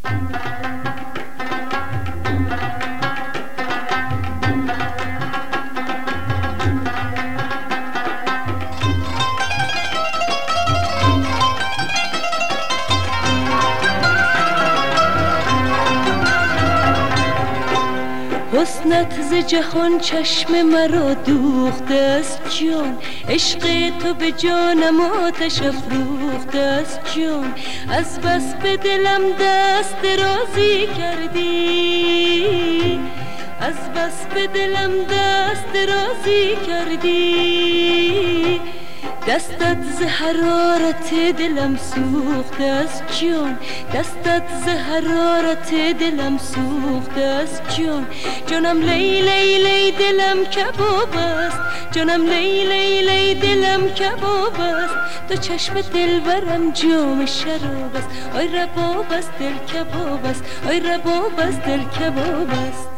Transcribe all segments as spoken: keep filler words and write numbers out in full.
حسنت ز جهان چشم مرا دوخته است جان، عشق تو به جانم آتش افروخته است جان. از بس به دلم دست درازی کردی، از بس به دلم دست درازی کردی. دستت ز حرارت دلم سوخته است جان، دستت ز حرارت دلم سوخته است جان. جانم لی لی لی دلم کباب است، جانم لی لی لی دلم کباب است. تو چشم دلبرم جام شراب است، آی رباب است دل کباب است، آی رباب است دل کباب است.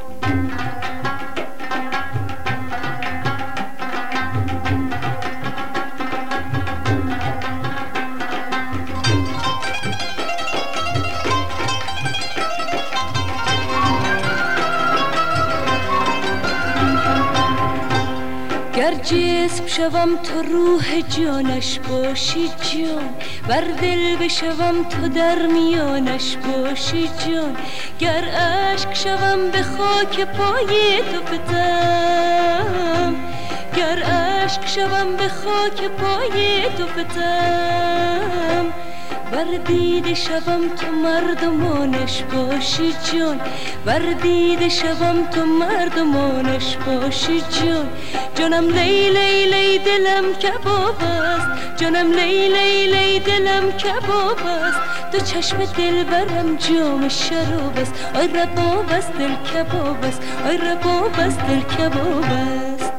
گر جسم شوم تو روح جانش باشی جان، بر دل بشوم تو در میانش باشی جان. گر اشک شوم به خاک پای تو فتم، گر اشک شوم به خاک پای تو فتم. بر دیده شوم تو مردمانش باشی جان، بر دیده شوم تو مردمانش باشی جان. جانم لی لی لی دلم کباب است، جانم لی لی لی دلم کباب است. تو چشم دلبرم جام شراب است، آی رباب است دل کباب است، آی رباب است دل کباب است.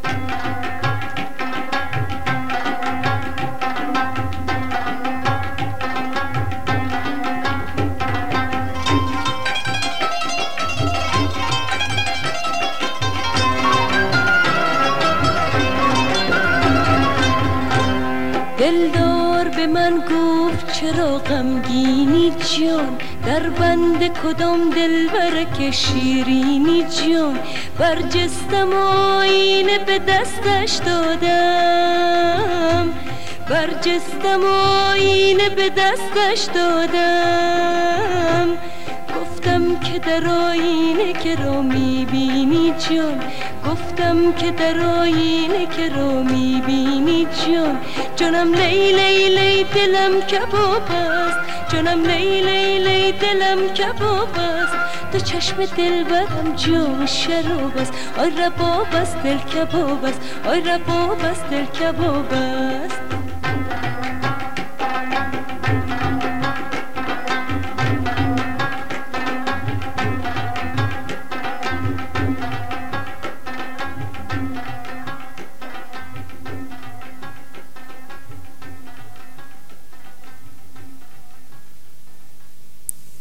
دلدار به من گفت چرا غمگینی جان، در بند کدام دلبر که شیرینی جان. برجستم آینه به دستش دادم، برجستم آینه به دستش دادم. گفتم که در آینه که را میبینی جان، گفتم که در آینه که را میبینی جان. جانم لی لی لی دلم کباب است، جانم لی لی لی دلم کباب است. تو چشم دلبرم جام شراب است، آی رباب است دل کباب است، آی رباب است دل کباب است.